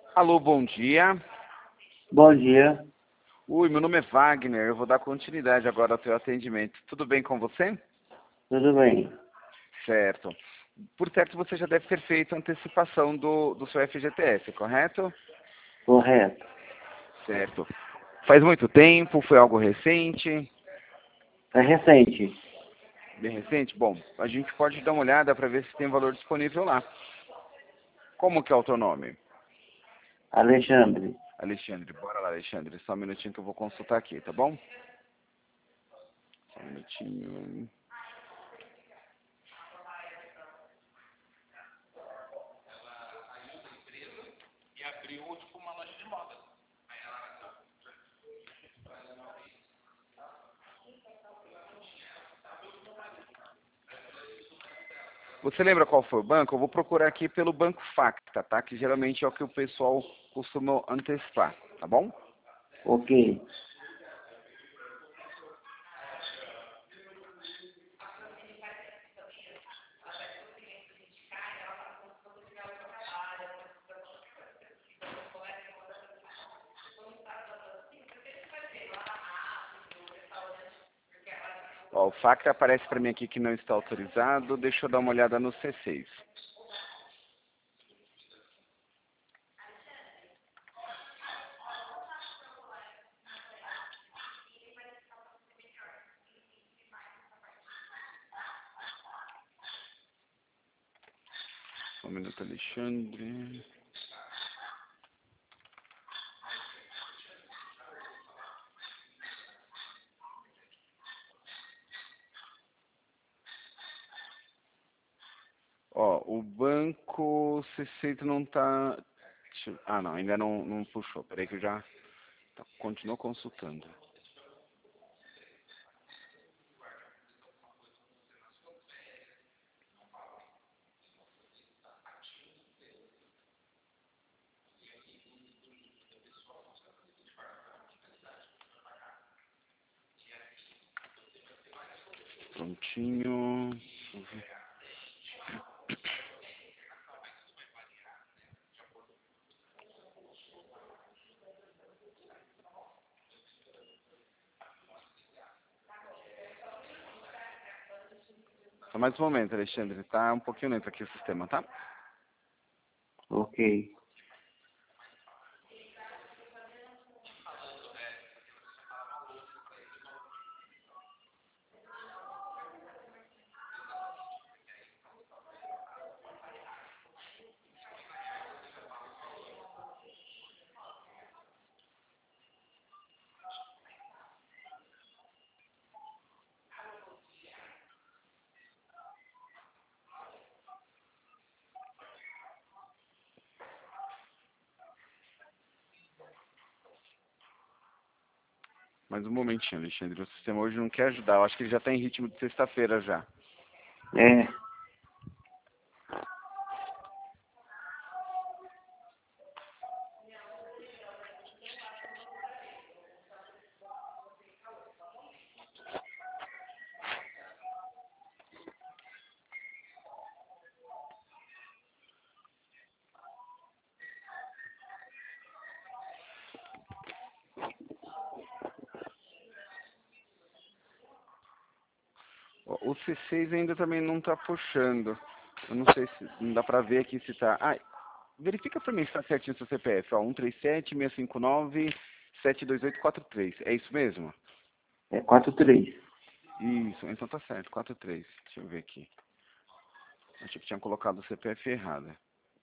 Alô, bom dia. Bom dia, Oi, meu nome é Wagner. Eu vou dar continuidade agora ao teu atendimento. Tudo bem com você? tudo bem? Certo. Por certo, você já deve ter feito a antecipação do seu FGTS, correto? Correto. Certo. Faz muito tempo? Foi algo recente? É recente. Bem recente? Bom, a gente pode dar uma olhada para ver se tem valor disponível lá. Como que é o teu nome? Alexandre. Alexandre. Bora lá, Alexandre. Só um minutinho que eu vou consultar aqui, tá bom? Só um minutinho. Você lembra qual foi o banco? Eu vou procurar aqui pelo Banco Facta, tá? Que geralmente é o que o pessoal costuma antecipar, tá bom? Ok. Ó, o Facta aparece para mim aqui que não está autorizado. Deixa eu dar uma olhada no C6. Um minuto, Alexandre. Ó, o banco C6 não tá... Ah, não, ainda não puxou. Peraí que eu já... Tá, continuo consultando. Prontinho. Só mais um momento, Alexandre. Tá um pouquinho lento aqui o sistema, tá? Ok. Mais um momentinho, Alexandre. O sistema hoje não quer ajudar. Eu acho que ele já está em ritmo de sexta-feira já. É, Ó, o C6 ainda também não está puxando. Eu não sei se não dá para ver aqui se está. Ah, verifica para mim se está certinho o seu CPF. Ó, 137-659-72843. É isso mesmo? é 43. Isso, então tá certo. 43. Deixa eu ver aqui. Achei que tinha colocado o CPF errado.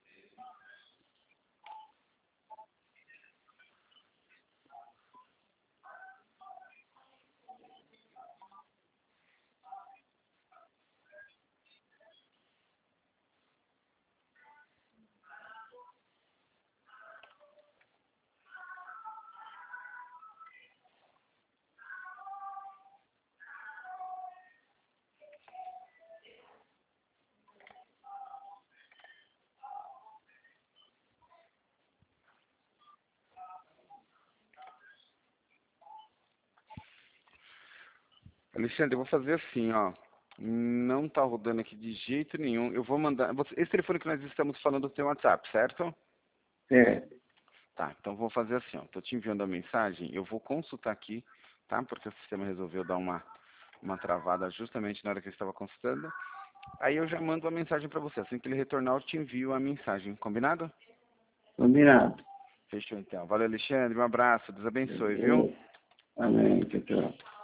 Alexandre, eu vou fazer assim, ó. Não tá rodando aqui de jeito nenhum. Eu vou mandar. Esse telefone que nós estamos falando tem WhatsApp, certo? É, Tá, então vou fazer assim, ó. Tô te enviando a mensagem, eu vou consultar aqui, tá? Porque o sistema resolveu dar uma travada justamente na hora que eu estava consultando. Aí eu já mando a mensagem para você. Assim que ele retornar, eu te envio a mensagem. Combinado? Combinado. Fechou então. Valeu, Alexandre. Um abraço. Deus abençoe, viu? Amém. Tchau, tchau.